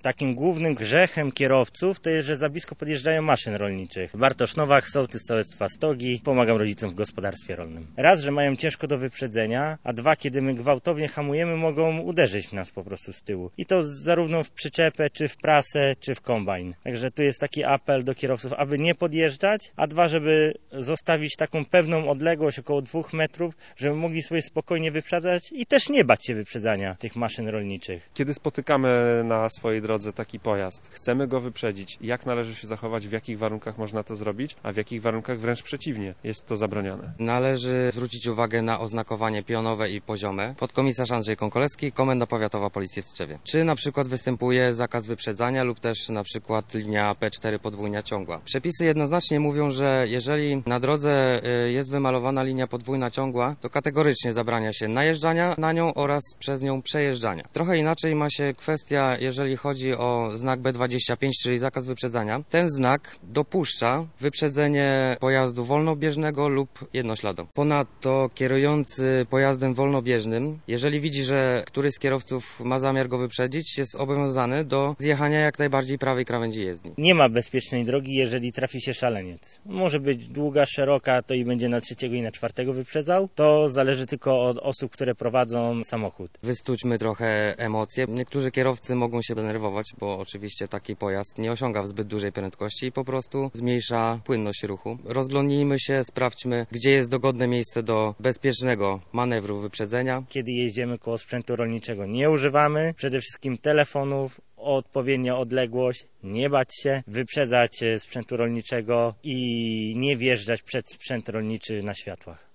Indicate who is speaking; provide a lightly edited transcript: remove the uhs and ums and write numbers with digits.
Speaker 1: Takim głównym grzechem kierowców to jest, że za blisko podjeżdżają maszyn rolniczych. Bartosz Nowak, sołtys sołectwa Stogi, pomagam rodzicom w gospodarstwie rolnym. Raz, że mają ciężko do wyprzedzenia, a dwa, kiedy my gwałtownie hamujemy, mogą uderzyć w nas po prostu z tyłu. I to zarówno w przyczepę, czy w prasę, czy w kombajn. Także tu jest taki apel do kierowców, aby nie podjeżdżać, a dwa, żeby zostawić taką pewną odległość, około 2 metrów, żeby mogli sobie spokojnie wyprzedzać i też nie bać się wyprzedzania tych maszyn rolniczych.
Speaker 2: Kiedy spotykamy na swojej drodze taki pojazd, chcemy go wyprzedzić, jak należy się zachować, w jakich warunkach można to zrobić, a w jakich warunkach wręcz przeciwnie jest to zabronione?
Speaker 3: Należy zwrócić uwagę na oznakowanie pionowe i poziome. Podkomisarz Andrzej Konkolewski, Komenda Powiatowa Policji w Tczewie. Czy na przykład występuje zakaz wyprzedzania lub też na przykład linia P4 podwójna ciągła. Przepisy jednoznacznie mówią, że jeżeli na drodze jest wymalowana linia podwójna ciągła, to kategorycznie zabrania się najeżdżania na nią oraz przez nią przejeżdżania. Trochę inaczej ma się kwestia, jeżeli chodzi o znak B25, czyli zakaz wyprzedzania. Ten znak dopuszcza wyprzedzenie pojazdu wolnobieżnego lub jednośladą. Ponadto kierujący pojazdem wolnobieżnym, jeżeli widzi, że któryś z kierowców ma zamiar go wyprzedzić, jest obowiązany do zjechania jak najbardziej prawej krawędzi jezdni.
Speaker 1: Nie ma bezpiecznej drogi, jeżeli trafi się szaleniec. Może być długa, szeroka, to i będzie na 3 i na 4 wyprzedzał. To zależy tylko od osób, które prowadzą samochód.
Speaker 3: Wystućmy trochę emocje. Niektórzy kierowcy mogą się denerwować, bo oczywiście taki pojazd nie osiąga w zbyt dużej prędkości i po prostu zmniejsza płynność ruchu. Rozglądnijmy się, sprawdźmy, gdzie jest dogodne miejsce do bezpiecznego manewru wyprzedzenia.
Speaker 1: Kiedy jeździmy koło sprzętu rolniczego, nie używamy przede wszystkim telefonów, odpowiednia odległość, nie bać się, wyprzedzać sprzętu rolniczego i nie wjeżdżać przed sprzęt rolniczy na światłach.